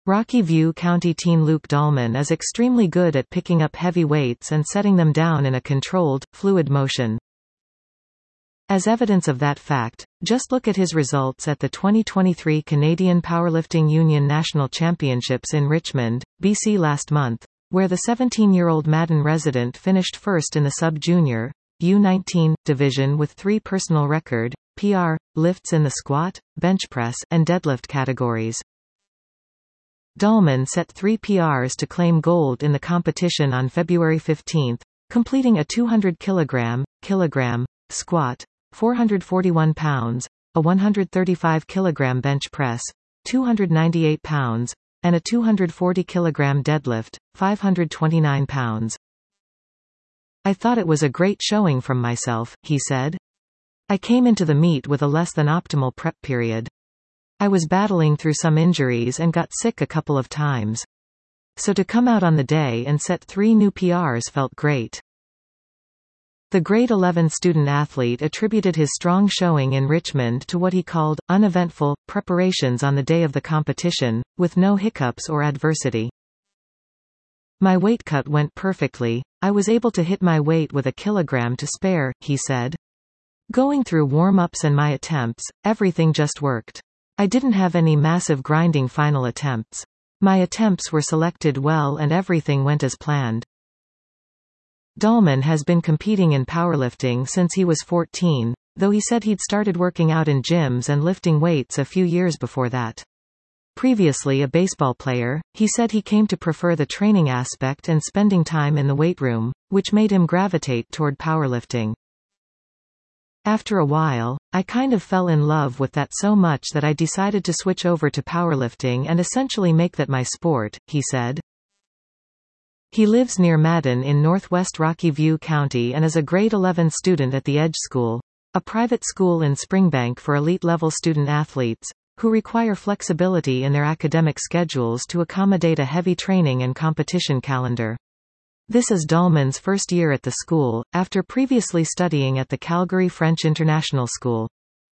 Rocky View County teen Luke Dahlman is extremely good at picking up heavy weights and setting them down in a controlled, fluid motion. As evidence of that fact, just look at his results at the 2023 Canadian Powerlifting Union National Championships in Richmond, BC last month, where the 17-year-old Madden resident finished first in the sub-junior U19 division with 3 personal record PR lifts in the squat, bench press, and deadlift categories. Dahlman set 3 PRs to claim gold in the competition on February 15, completing a 200 kilogram squat, 441 pounds, a 135 kilogram bench press, 298 pounds, and a 240 kilogram deadlift, 529 pounds. "I thought it was a great showing from myself," he said. "I came into the meet with a less than optimal prep period. I was battling through some injuries and got sick a couple of times. So to come out on the day and set 3 new PRs felt great." The grade 11 student athlete attributed his strong showing in Richmond to what he called uneventful preparations on the day of the competition, with no hiccups or adversity. "My weight cut went perfectly. I was able to hit my weight with a kilogram to spare," he said. "Going through warm-ups and my attempts, everything just worked. I didn't have any massive grinding final attempts. My attempts were selected well and everything went as planned." Dahlman has been competing in powerlifting since he was 14, though he said he'd started working out in gyms and lifting weights a few years before that. Previously a baseball player, he said he came to prefer the training aspect and spending time in the weight room, which made him gravitate toward powerlifting. "After a while, I kind of fell in love with that so much that I decided to switch over to powerlifting and essentially make that my sport," he said. He lives near Madden in northwest Rocky View County and is a grade 11 student at the Edge School, a private school in Springbank for elite-level student athletes, who require flexibility in their academic schedules to accommodate a heavy training and competition calendar. This is Dahlman's first year at the school, after previously studying at the Calgary French International School.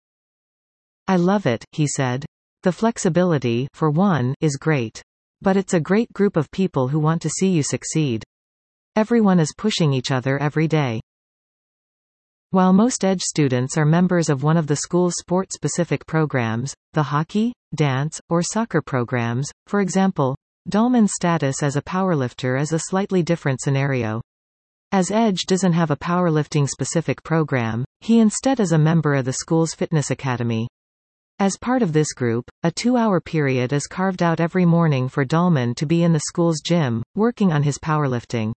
"I love it," he said. "The flexibility, for one, is great. But it's a great group of people who want to see you succeed. Everyone is pushing each other every day." While most Edge students are members of one of the school's sport-specific programs, the hockey, dance, or soccer programs, for example, Dahlman's status as a powerlifter is a slightly different scenario. As Edge doesn't have a powerlifting-specific program, he instead is a member of the school's fitness academy. As part of this group, a 2-hour period is carved out every morning for Dahlman to be in the school's gym, working on his powerlifting.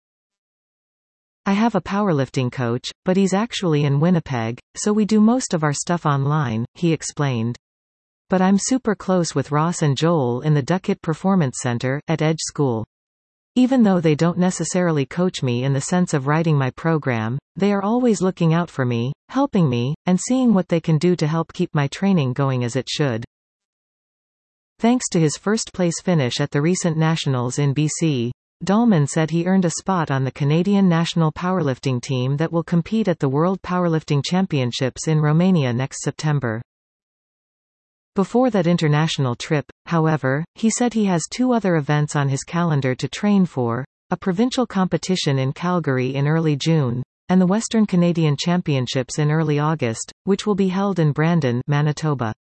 "I have a powerlifting coach, but he's actually in Winnipeg, so we do most of our stuff online," he explained. "But I'm super close with Ross and Joel in the Duckett Performance Center, at Edge School. Even though they don't necessarily coach me in the sense of writing my program, they are always looking out for me, helping me, and seeing what they can do to help keep my training going as it should." Thanks to his first-place finish at the recent Nationals in BC, Dahlman said he earned a spot on the Canadian national powerlifting team that will compete at the World Powerlifting Championships in Romania next September. Before that international trip, however, he said he has 2 other events on his calendar to train for, a provincial competition in Calgary in early June, and the Western Canadian Championships in early August, which will be held in Brandon, Manitoba.